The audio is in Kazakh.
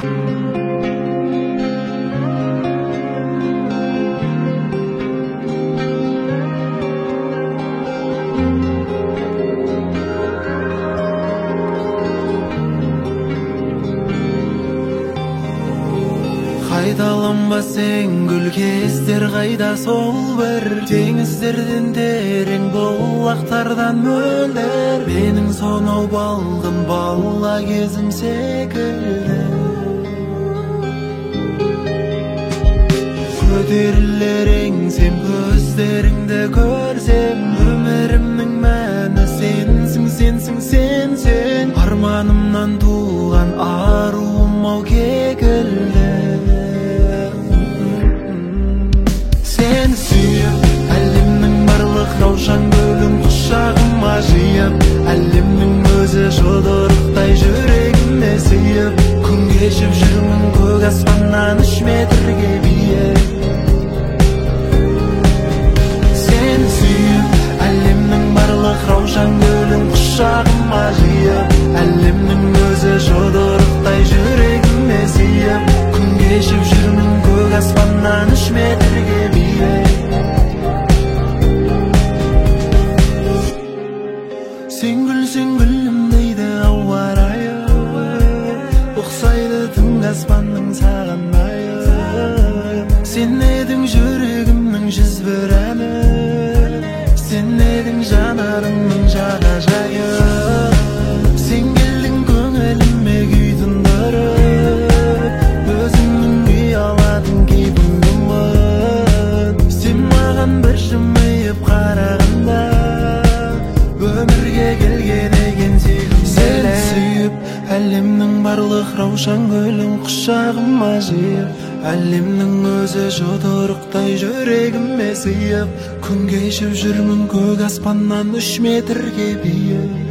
Қайталанба сен гүл кездер қайда сол бір теңіздерден терең бұлақтардан мөлдір менің сонау балғын бала кезім секілді көтерілер еңсем көздеріңді көрсем өмірімнің мәні сенсің сенсің сен арманымнан туған аруым ау кекілді сені сүйіп әлемнің барлық раушан гүлін құшағыма жиып әлемнің өзі жұдырықтай жүрегіме сыйып күн кешіп жүрмін көк аспаннан 3 метрге биік сені сүйіп әлемнің барлық раушан гүлін құшағыма жиып әлемнің өзі жұдырықтай жүрегіме сыйып күн кешіп жүрмін көк аспаннан 3 метрге биік сен күлсең гүлім дейді ауа райы ұқсайды түн аспанның саған айы сен едің жүрегімнің жүз бір әні сен едің жанарымның жағажайы сен келдің көңіліме күй тұндырып өзіңнің ұяладың кейпіңді ұмыт сен маған бір жымиып қарағанда өмірге келген екенсің сені сүйіп әлемнің барлық раушан гүлін құшағыма жиып әлемнің өзі жұдырықтай жүрегіме сыйып күн кешіп жүрмін көк аспаннан 3 метрге биік